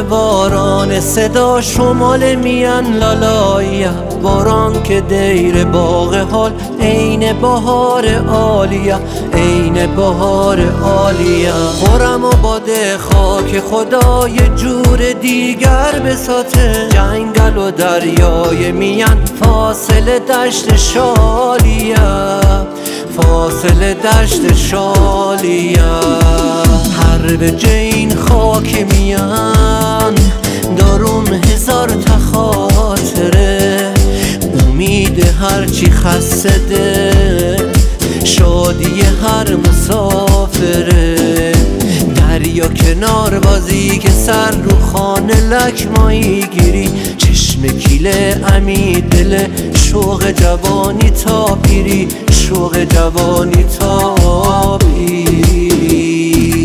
باران صدا شمال میان لالایا، باران که دیر باغ حال عین بهار عالیا، عین بهار عالیا. خورم و باده خاک خدا یه جور دیگر بساته، جنگل و دریای میان فاصله دشت شالیا، فاصله دشت شالیا. هر به جین خاک میان داروم هزار تا خاطره، امید هرچی خسته ده، شادی هر مسافره. دریا کنار بازی که سر رو خانه لکمایی گیری، چشم کیله امی دل شوق جوانی تا پیری، شوق جوانی تا پیری.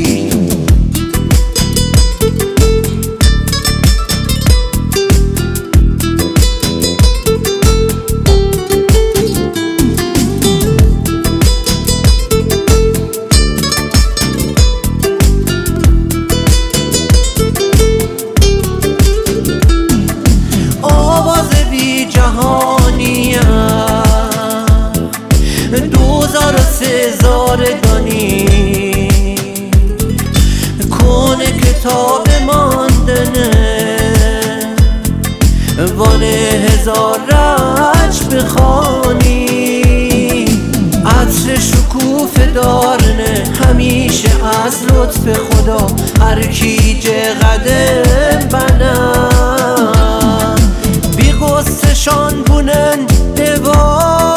دوزار سزارگانی کنه کتاب ماندنه، وان هزار رج بخوانی. عطر شکوف دارنه همیشه از لطف خدا، هر کیجه قدم بنم بی قصشان بونن دوام.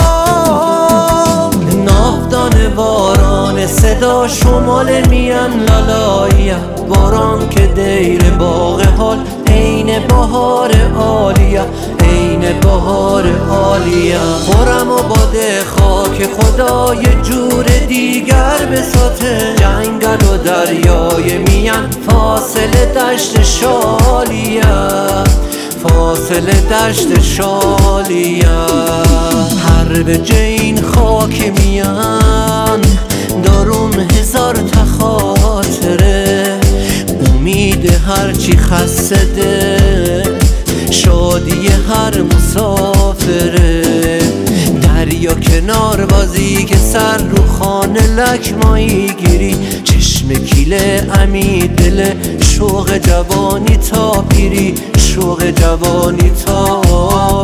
باران صدا شمال میان لالایا، باران که دیر باغ حال عین بهار عالیا، عین بهار عالیا. خورم و باده خاک خدا یه جور دیگر بساته، جنگل و دریای میان فاصله دشت شالیا، فاصله دشت شالیا. هر به جین خاک میان داروم هزار تا خاطره، امید هرچی خسته ده، شادی هر مسافره. دریا کنار بازی که سر رو خانه لکمایی گیری، چشم کیله امی دل شوق جوانی تا پیری، شوق جوانی تا